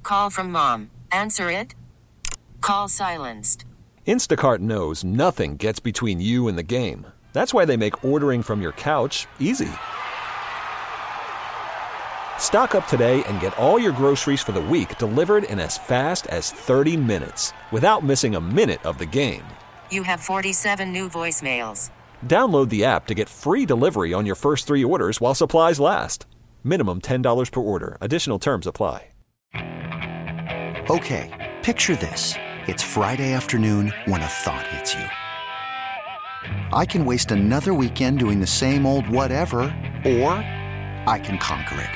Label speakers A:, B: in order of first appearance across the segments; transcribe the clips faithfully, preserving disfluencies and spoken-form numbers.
A: call from mom. Answer it. Call silenced.
B: Instacart knows nothing gets between you and the game. That's why they make ordering from your couch easy. Stock up today and get all your groceries for the week delivered in as fast as thirty minutes without missing a minute of the game.
A: You have forty-seven new voicemails.
B: Download the app to get free delivery on your first three orders while supplies last. Minimum ten dollars per order. Additional terms apply.
C: Okay, picture this. It's Friday afternoon when a thought hits you. I can waste another weekend doing the same old whatever, or I can conquer it.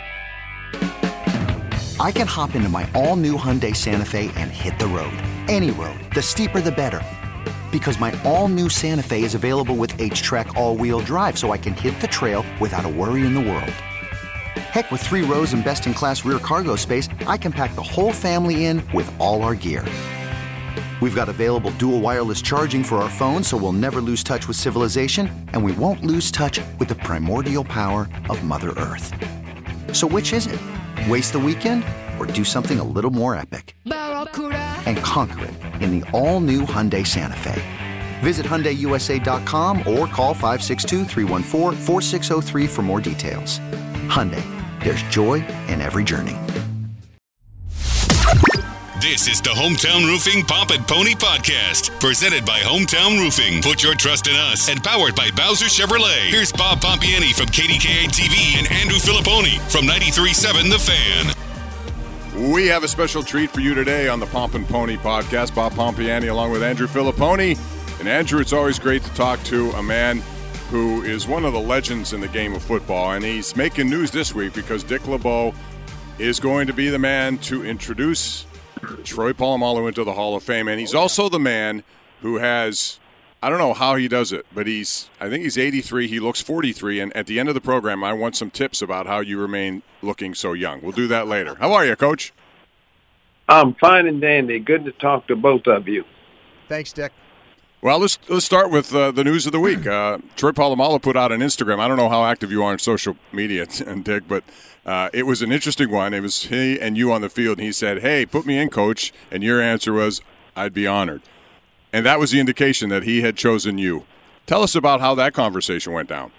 C: I can hop into my all-new Hyundai Santa Fe and hit the road. Any road. The steeper the better. Because my all-new Santa Fe is available with H-Track all-wheel drive, so I can hit the trail without a worry in the world. Heck, with three rows and best-in-class rear cargo space, I can pack the whole family in with all our gear. We've got available dual wireless charging for our phones, so we'll never lose touch with civilization, and we won't lose touch with the primordial power of Mother Earth. So which is it? Waste the weekend or do something a little more epic? And conquer it in the all-new Hyundai Santa Fe. Visit Hyundai U S A dot com or call five six two, three one four, four six zero three for more details. Hyundai, there's joy in every journey.
D: This is the Hometown Roofing Pomp and Pony Podcast, presented by Hometown Roofing. Put your trust in us and powered by Bowser Chevrolet. Here's Bob Pompiani from K D K A T V and Andrew Filipponi from ninety-three point seven The Fan.
E: We have a special treat for you today on the Pomp and Pony Podcast. Bob Pompiani along with Andrew Filipponi. And Andrew, it's always great to talk to a man who is one of the legends in the game of football. And he's making news this week because Dick LeBeau is going to be the man to introduce Troy Polamalu into the Hall of Fame, and he's also the man who has, I don't know how he does it, but he's, I think he's eighty-three, he looks forty-three, and at the end of the program, I want some tips about how you remain looking so young. We'll do that later. How are you, Coach?
F: I'm fine and dandy. Good to talk to both of you.
G: Thanks, Dick.
E: Well, let's let's start with uh, the news of the week. Uh, Troy Polamalu put out an Instagram. I don't know how active you are on social media, and Dick, but uh, it was an interesting one. It was he and you on the field, and he said, "Hey, put me in, Coach," and your answer was, "I'd be honored." And that was the indication that he had chosen you. Tell us about how that conversation went down.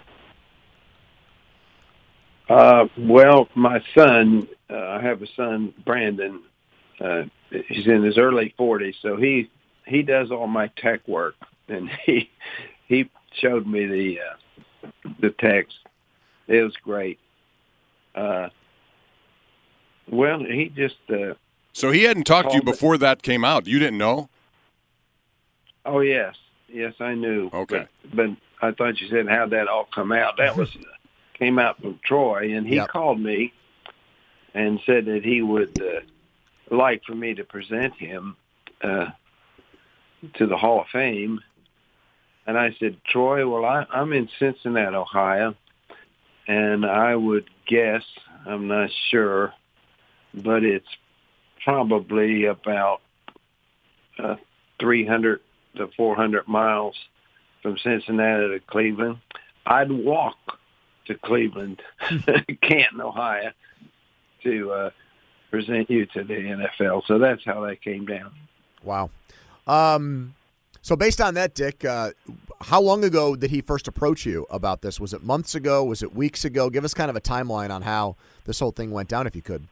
F: Uh, well, my son, uh, I have a son, Brandon. Uh, he's in his early forties, so he he does all my tech work, and he he showed me the uh, the text. It was great. Uh, well, he just uh,
E: so he hadn't talked to you before that came out. You didn't know?
F: Oh yes, yes, I knew.
E: Okay,
F: but, but I thought you said how'd that all come out? That was came out from Troy, and he
G: Yep.
F: called me and said that he would uh, like for me to present him uh, to the Hall of Fame. And I said, Troy, well, I, I'm in Cincinnati, Ohio, and I would guess, I'm not sure, but it's probably about uh, three hundred to four hundred miles from Cincinnati to Cleveland. I'd walk to Cleveland, Canton, Ohio, to uh, present you to the N F L. So that's how that came down.
G: Wow. Um, so based on that, Dick, uh, how long ago did he first approach you about this? Was it months ago? Was it weeks ago? Give us kind of a timeline on how this whole thing went down, if you could.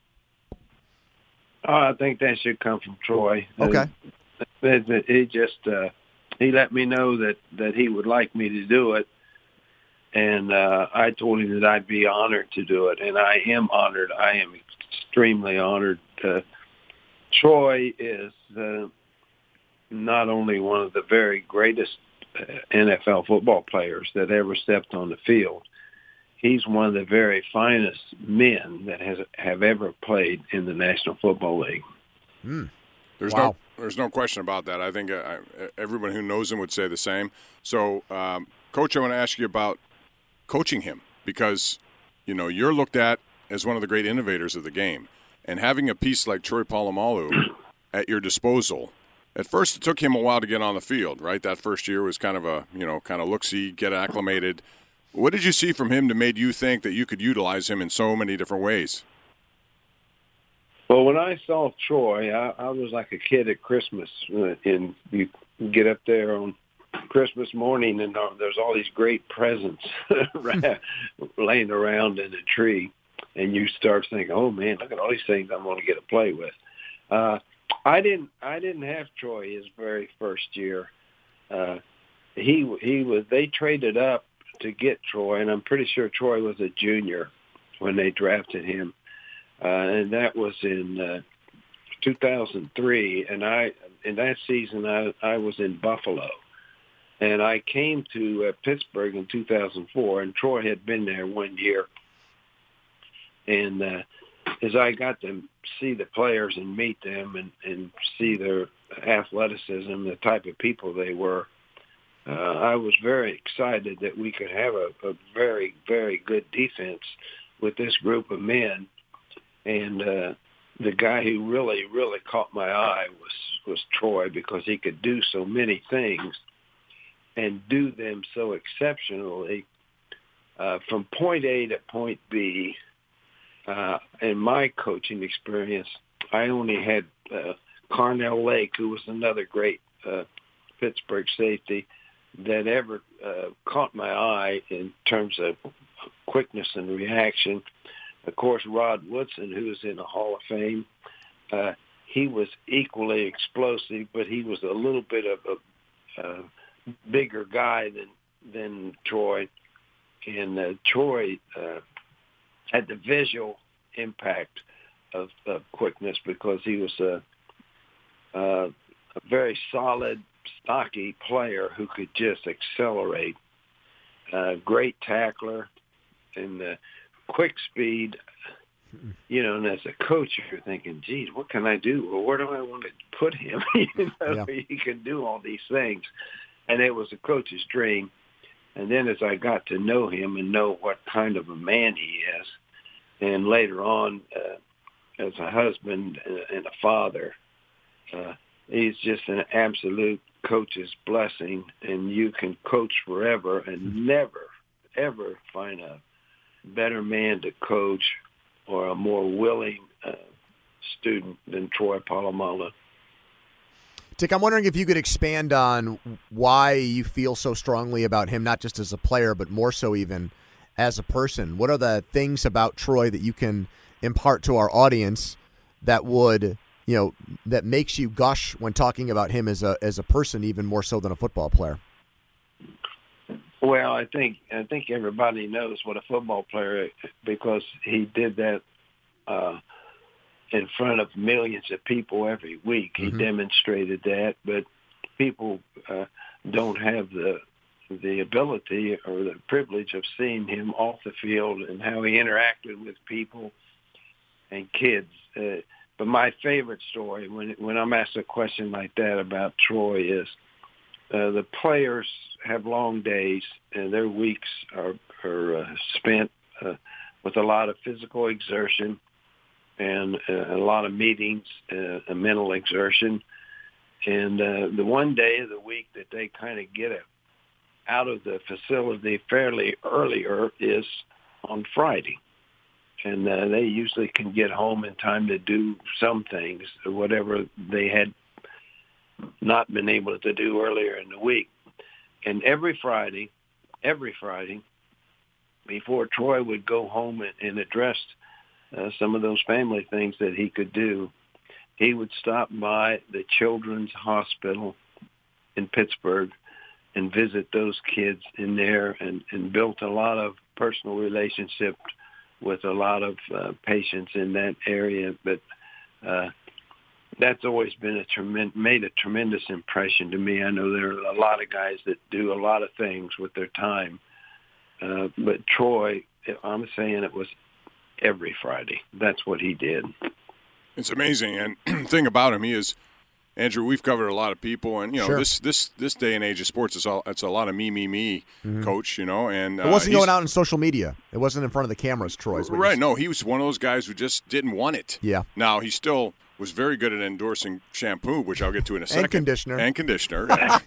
F: Oh, I think that should come from Troy.
G: Okay.
F: Uh, he just uh, he let me know that, that he would like me to do it, and uh, I told him that I'd be honored to do it, and I am honored. I am extremely honored. Uh, Troy is uh, not only one of the very greatest uh, N F L football players that ever stepped on the field. He's one of the very finest men that has have ever played in the National Football League.
G: Mm.
E: There's
G: Wow.
E: no there's no question about that. I think uh, everyone who knows him would say the same. So, um, Coach, I want to ask you about coaching him because, you know, you're looked at as one of the great innovators of the game. And having a piece like Troy Polamalu at your disposal, at first it took him a while to get on the field, right? That first year was kind of a, you know, kind of look-see, get acclimated. What did you see from him that made you think that you could utilize him in so many different ways?
F: Well, when I saw Troy, I, I was like a kid at Christmas, uh, and you get up there on Christmas morning, and uh, there's all these great presents laying around in a tree, and you start thinking, "Oh man, look at all these things I'm going to get to play with." Uh, I didn't. I didn't have Troy his very first year. Uh, he he was. They traded up to get Troy, and I'm pretty sure Troy was a junior when they drafted him. Uh, and that was in uh, two thousand three, and I in that season I, I was in Buffalo, and I came to uh, Pittsburgh in two thousand four, and Troy had been there one year, and uh, as I got to see the players and meet them and, and see their athleticism, the type of people they were, uh, I was very excited that we could have a, a very, very good defense with this group of men. And uh, the guy who really, really caught my eye was, was Troy, because he could do so many things and do them so exceptionally. Uh, from point A to point B, uh, in my coaching experience, I only had uh, Carnell Lake, who was another great uh, Pittsburgh safety, that ever uh, caught my eye in terms of quickness and reaction. Of course, Rod Woodson, who is in the Hall of Fame, uh, he was equally explosive, but he was a little bit of a uh, bigger guy than than Troy. And uh, Troy uh, had the visual impact of, of quickness, because he was a, a, a very solid, stocky player who could just accelerate. Uh, great tackler, and uh, quick speed, you know, and as a coach, you're thinking, geez, what can I do? Well, where do I want to put him? you know, yeah. He can do all these things. And it was a coach's dream. And then as I got to know him and know what kind of a man he is, and later on uh, as a husband and a father, uh, he's just an absolute coach's blessing. And you can coach forever and never, ever find a better man to coach or a more willing uh, student than Troy Polamalu.
G: Dick, I'm wondering if you could expand on why you feel so strongly about him, not just as a player, but more so even as a person. What are the things about Troy that you can impart to our audience that would, you know, that makes you gush when talking about him as a as a person, even more so than a football player?
F: Well, I think I think everybody knows what a football player is, because he did that uh, in front of millions of people every week. He mm-hmm. demonstrated that, but people uh, don't have the the ability or the privilege of seeing him off the field and how he interacted with people and kids. Uh, but my favorite story, when when I'm asked a question like that about Troy, is Uh, the players have long days, and their weeks are, are uh, spent uh, with a lot of physical exertion and uh, a lot of meetings, uh, a mental exertion. And uh, the one day of the week that they kind of get it out of the facility fairly earlier is on Friday. And uh, they usually can get home in time to do some things, whatever they had not been able to do earlier in the week. And every Friday, every Friday, before Troy would go home and, and address uh, some of those family things that he could do, he would stop by the Children's Hospital in Pittsburgh and visit those kids in there, and, and built a lot of personal relationships with a lot of uh, patients in that area. But uh, that's always been a tremendous, made a tremendous impression to me. I know there are a lot of guys that do a lot of things with their time, uh, but Troy, I'm saying it was every Friday. That's what he did.
E: It's amazing, and the thing about him, he is, Andrew, we've covered a lot of people, and you know, sure. this this this day and age of sports is all it's a lot of me, me, me, mm-hmm. coach. You know, and
G: it wasn't uh, going out on social media. It wasn't in front of the cameras. Troy's
E: right. No, he was one of those guys who just didn't want it.
G: Yeah.
E: Now he still was very good at endorsing shampoo, which I'll get to in a second.
G: And conditioner.
E: And conditioner.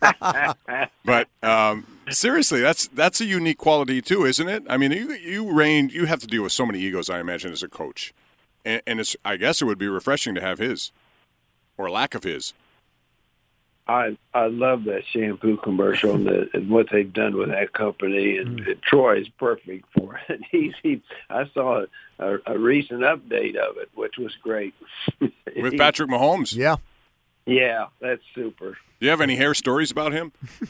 E: But um, seriously, that's that's a unique quality too, isn't it? I mean, you you reign. You have to deal with so many egos, I imagine, as a coach. and, and it's I guess it would be refreshing to have his, or lack of his.
F: I I love that shampoo commercial and, the, and what they've done with that company, and,
G: Mm.
F: and Troy is perfect for it. He's he, I saw a, a recent update of it, which was great.
E: With
F: He-
E: Patrick Mahomes.
G: Yeah.
F: Yeah, that's super.
E: Do you have any hair stories about him?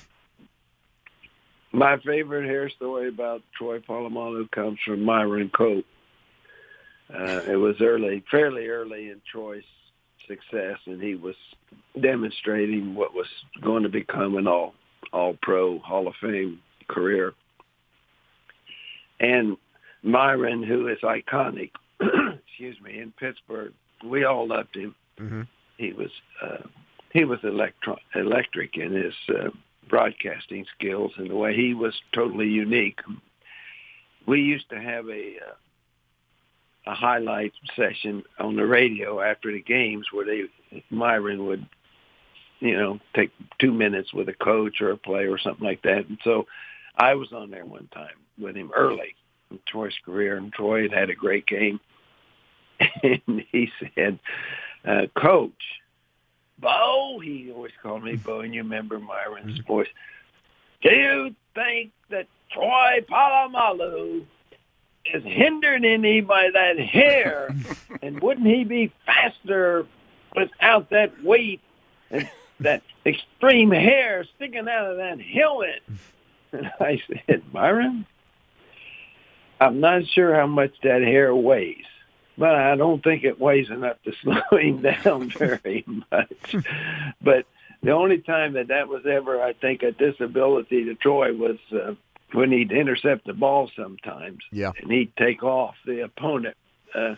F: My favorite hair story about Troy Polamalu comes from Myron Cope. Uh, it was early, fairly early in Troy's success, and he was demonstrating what was going to become an all all pro Hall of Fame career. And Myron, who is iconic, excuse me, in Pittsburgh, we all loved him.
G: Mm-hmm.
F: He was uh, he was electro- electric in his uh, broadcasting skills, and the way he was totally unique. We used to have a uh, a highlight session on the radio after the games where they Myron would, you know, take two minutes with a coach or a player or something like that. And so I was on there one time with him early in Troy's career, and Troy had had a great game. And he said, uh, Coach, Bo, he always called me Bo, and you remember Myron's voice. Do you think that Troy Polamalu is hindered any by that hair? And wouldn't he be faster without that weight and that extreme hair sticking out of that helmet? And I said, Myron, I'm not sure how much that hair weighs, but I don't think it weighs enough to slow him down very much. But the only time that that was ever, I think, a disability to Troy was uh, when he'd intercept the ball sometimes.
G: Yeah.
F: And he'd take off. The opponent uh,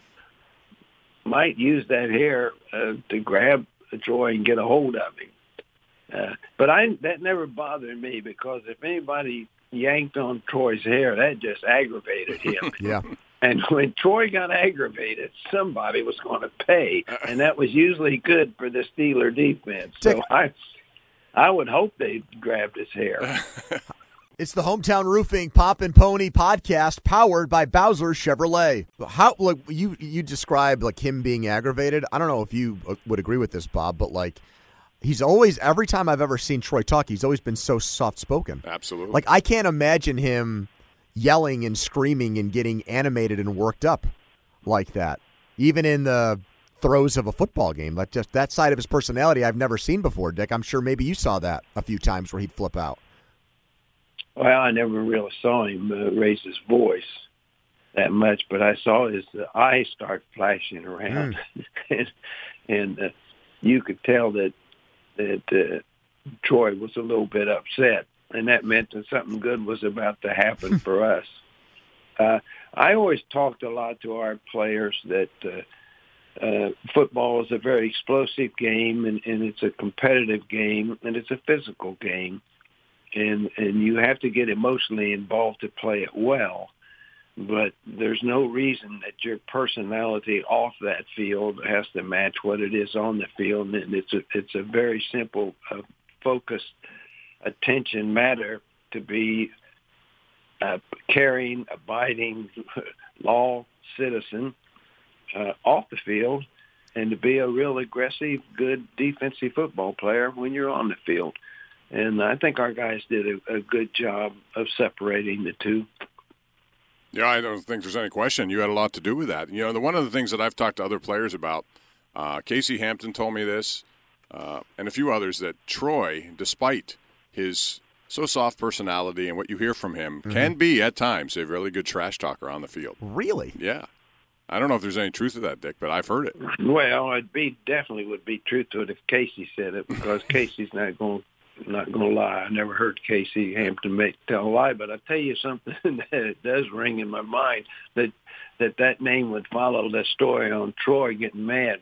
F: might use that hair uh, to grab Troy and get a hold of him. Uh, but I that never bothered me, because if anybody yanked on Troy's hair, that just aggravated him.
G: Yeah.
F: And when Troy got aggravated, somebody was going to pay, and that was usually good for the Steeler defense. So I, I would hope they grabbed his hair.
G: It's the Hometown Roofing Pop and Pony podcast, powered by Bowser Chevrolet. How like you you described like him being aggravated? I don't know if you would agree with this, Bob, but like he's always, every time I've ever seen Troy talk, he's always been so soft spoken.
E: Absolutely.
G: Like I can't imagine him yelling and screaming and getting animated and worked up like that, even in the throes of a football game. Like just that side of his personality I've never seen before, Dick. I'm sure maybe you saw that a few times where he'd flip out.
F: Well, I never really saw him uh, raise his voice that much, but I saw his uh, eyes start flashing around, mm. and, and uh, you could tell that that uh, Troy was a little bit upset, and that meant that something good was about to happen for us. Uh, I always talked a lot to our players that uh, uh, football is a very explosive game, and, and it's a competitive game, and it's a physical game. And and you have to get emotionally involved to play it well. But there's no reason that your personality off that field has to match what it is on the field. And it's a, it's a very simple, uh, focused attention matter to be a caring, abiding, law citizen uh, off the field, and to be a real aggressive, good defensive football player when you're on the field. And I think our guys did a, a good job of separating the two.
E: Yeah, I don't think there's any question. You had a lot to do with that. You know, the, one of the things that I've talked to other players about, uh, Casey Hampton told me this, uh, and a few others, that Troy, despite his so soft personality and what you hear from him, mm-hmm. can be at times a really good trash talker on the field.
G: Really?
E: Yeah. I don't know if there's any truth to that, Dick, but I've heard it.
F: Well, it be definitely would be truth to it if Casey said it, because Casey's not going not going to lie. I never heard Casey Hampton make tell a lie, but I tell you something that it does ring in my mind, that that that name would follow that story on Troy getting mad.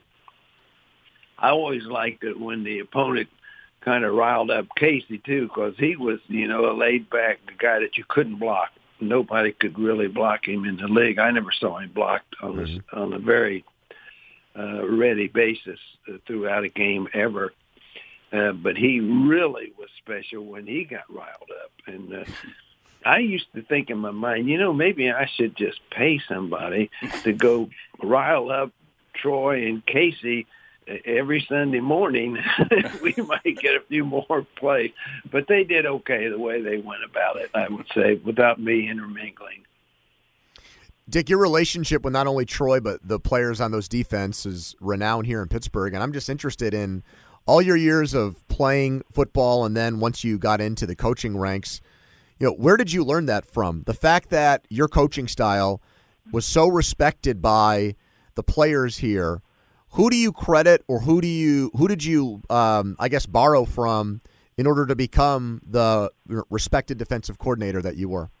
F: I always liked it when the opponent kind of riled up Casey too, because he was, you know, a laid back guy that you couldn't block. Nobody could really block him in the league. I never saw him blocked on mm-hmm. a, on a very uh, ready basis uh, throughout a game ever. Uh, but he really was special when he got riled up. And uh, I used to think in my mind, you know, maybe I should just pay somebody to go rile up Troy and Casey every Sunday morning, we might get a few more plays. But they did okay the way they went about it, I would say, without me intermingling.
G: Dick, your relationship with not only Troy but the players on those defense is renowned here in Pittsburgh, and I'm just interested in all your years of playing football and then once you got into the coaching ranks, you know, where did you learn that from? The fact that your coaching style was so respected by the players here, who do you credit or who do you who did you um, I guess borrow from in order to become the respected defensive coordinator that you were?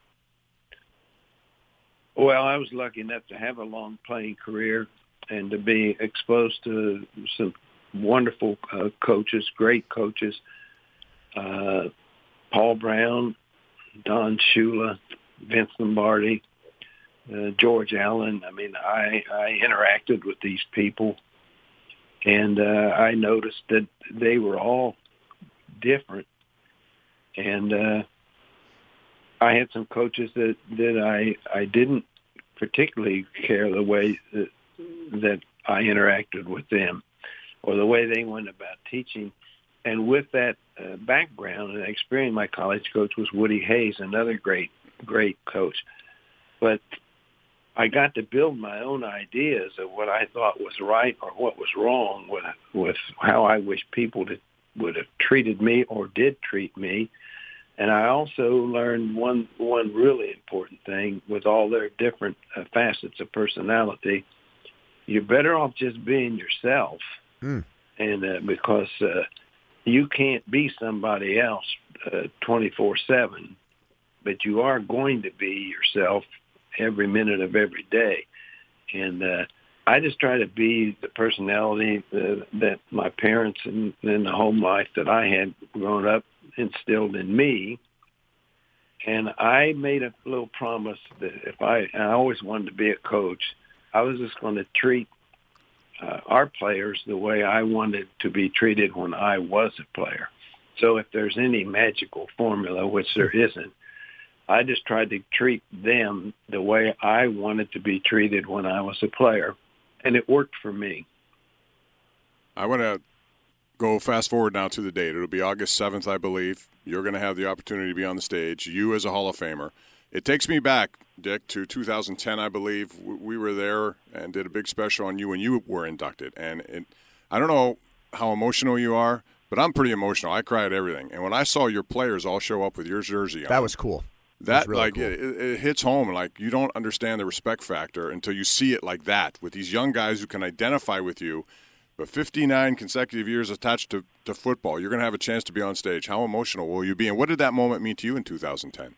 F: Well, I was lucky enough to have a long playing career and to be exposed to some wonderful uh, coaches, great coaches, uh, Paul Brown, Don Shula, Vince Lombardi, uh, George Allen. I mean, I, I interacted with these people, and uh, I noticed that they were all different. And uh, I had some coaches that, that I, I didn't particularly care the way that, that I interacted with them or the way they went about teaching. And with that uh, background and experience, my college coach was Woody Hayes, another great, great coach. But I got to build my own ideas of what I thought was right or what was wrong with with how I wish people to, would have treated me or did treat me. And I also learned one one really important thing with all their different uh, facets of personality. You're better off just being yourself, mm. and uh, because uh, you can't be somebody else uh, twenty-four seven, but you are going to be yourself every minute of every day. And uh, I just try to be the personality uh, that my parents and, and the home life that I had growing up instilled in me. And I made a little promise that if I, I always wanted to be a coach, I was just going to treat uh, our players the way I wanted to be treated when I was a player. So if there's any magical formula, which there isn't, I just tried to treat them the way I wanted to be treated when I was a player, and it worked for me.
E: I want to go fast forward now to the date. It'll be August seventh, I believe. You're going to have the opportunity to be on the stage, you as a Hall of Famer. It takes me back, Dick, to two thousand ten, I believe. We were there and did a big special on you when you were inducted. And it, I don't know how emotional you are, but I'm pretty emotional. I cry at everything. And when I saw your players all show up with your jersey on,
G: that was cool.
E: That,
G: really
E: like,
G: cool.
E: it, it hits home. Like, you don't understand the respect factor until you see it like that with these young guys who can identify with you. But fifty-nine consecutive years attached to, to football, you're going to have a chance to be on stage. How emotional will you be? And what did that moment mean to you in two thousand ten?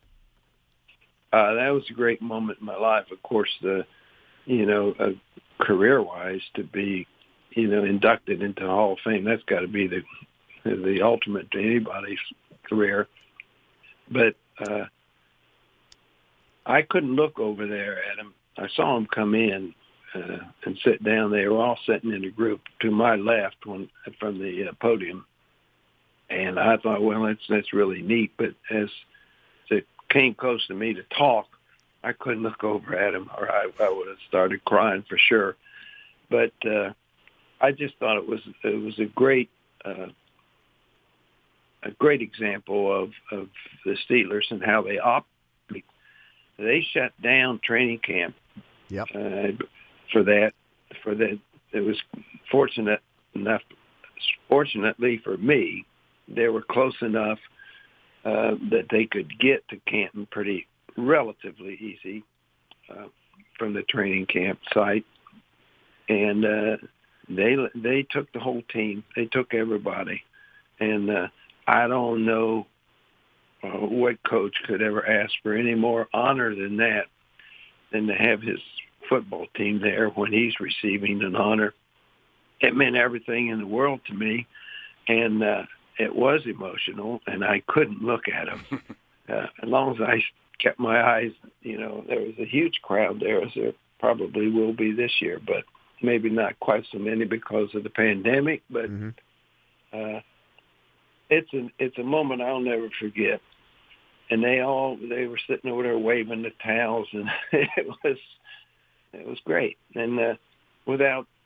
F: Uh, that was a great moment in my life. Of course, the, you know, uh, career-wise, to be, you know, inducted into the Hall of Fame, that's got to be the the ultimate to anybody's career. But uh, I couldn't look over there at him. I saw him come in uh, and sit down. They were all sitting in a group to my left when, from the uh, podium. And I thought, well, that's that's really neat. But as it came close to me to talk, I couldn't look over at him, or I, I would have started crying for sure. But uh, I just thought it was it was a great uh, a great example of, of the Steelers and how they operate. They shut down training camp.
G: Yep.
F: Uh, for that, for that, it was fortunate enough. Fortunately for me, they were close enough uh, that they could get to Canton pretty relatively easy uh, from the training camp site, and uh, they they took the whole team. They took everybody, and uh, I don't know uh, what coach could ever ask for any more honor than that, than to have his football team there when he's receiving an honor. It meant everything in the world to me, and uh, it was emotional, and I couldn't look at him. uh, as long as I kept my eyes, you know, there was a huge crowd there, as there probably will be this year, but maybe not quite so many because of the pandemic. But mm-hmm. uh, it's a it's a moment I'll never forget. And they all they were sitting over there waving the towels, and it was it was great. And uh, without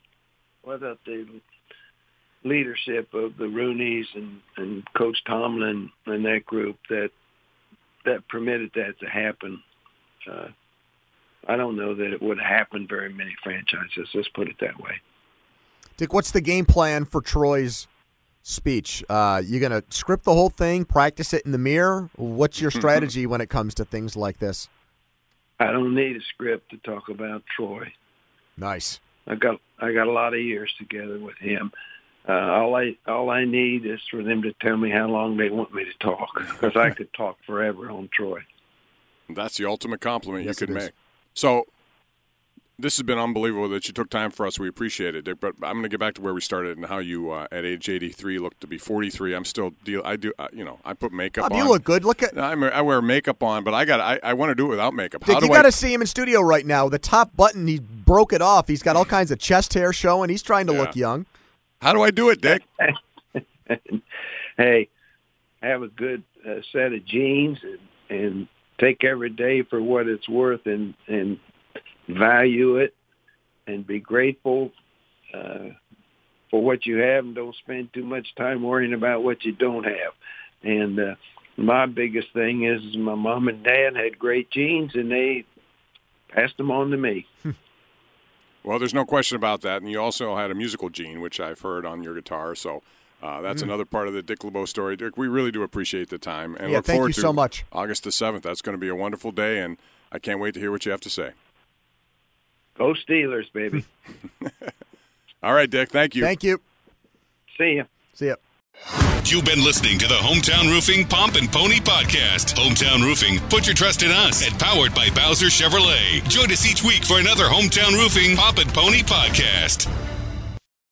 F: without the leadership of the Rooneys and, and Coach Tomlin and that group that that permitted that to happen, uh, I don't know that it would happen very many franchises. Let's put it that way.
G: Dick, what's the game plan for Troy's speech? Uh, you going to script the whole thing, practice it in the mirror? What's your strategy when it comes to things like this?
F: I don't need a script to talk about Troy.
G: Nice.
F: I got I got a lot of years together with him. Uh, all I all I need is for them to tell me how long they want me to talk, because I could talk forever on Troy.
E: That's the ultimate compliment
G: Yes,
E: you could
G: it is.
E: make. So this has been unbelievable that you took time for us. We appreciate it, Dick. But I'm going to get back to where we started and how you, uh, at age eighty-three, look to be forty-three. I'm still deal. I do. Uh, you know, I put makeup
G: Bob,
E: on.
G: you look good. Look at
E: I'm, I wear makeup on, but I got. I, I want to do it without makeup.
G: Dick,
E: how do
G: you
E: I?
G: got to see him in studio right now. The top button, he broke it off. He's got all kinds of chest hair showing. He's trying to
E: Yeah.
G: look young.
E: How do I do it, Dick?
F: Hey, have a good uh, set of jeans and, and take every day for what it's worth and, and value it and be grateful uh, for what you have, and don't spend too much time worrying about what you don't have. And uh, my biggest thing is, is my mom and dad had great genes, and they passed them on to me.
E: Well, there's no question about that. And you also had a musical gene, which I've heard on your guitar. So uh, that's mm. another part of the Dick LeBeau story. Dick, we really do appreciate the time. And
G: Yeah,
E: look
G: thank
E: forward
G: you
E: to
G: so much.
E: August the seventh. That's going to be a wonderful day, and I can't wait to hear what you have to say.
F: Go Steelers, baby.
E: All right, Dick. Thank you.
G: Thank you.
F: See ya.
G: See ya.
D: You've been listening to the Hometown Roofing Pomp and Pony Podcast. Hometown Roofing, put your trust in us. And powered by Bowser Chevrolet. Join us each week for another Hometown Roofing Pomp and Pony Podcast.